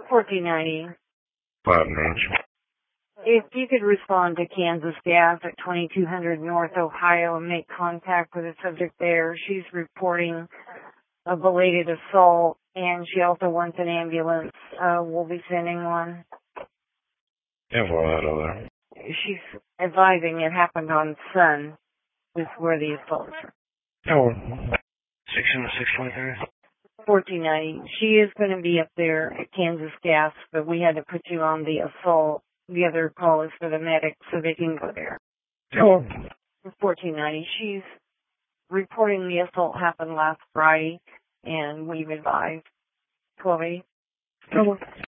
1490. 590. If you could respond to Kansas Gas at 2200 North Ohio and make contact with the subject there. She's reporting a belated assault, and she also wants an ambulance. We'll be sending one. Yeah, well, out of there. She's advising it happened on Sun, is where the assault is. Oh, 623. 1490. She is going to be up there at Kansas Gas, but we had to put you on the assault. The other call is for the medics so they can go there. Oh. 1490. She's reporting the assault happened last Friday, and we've advised 1280. Oh.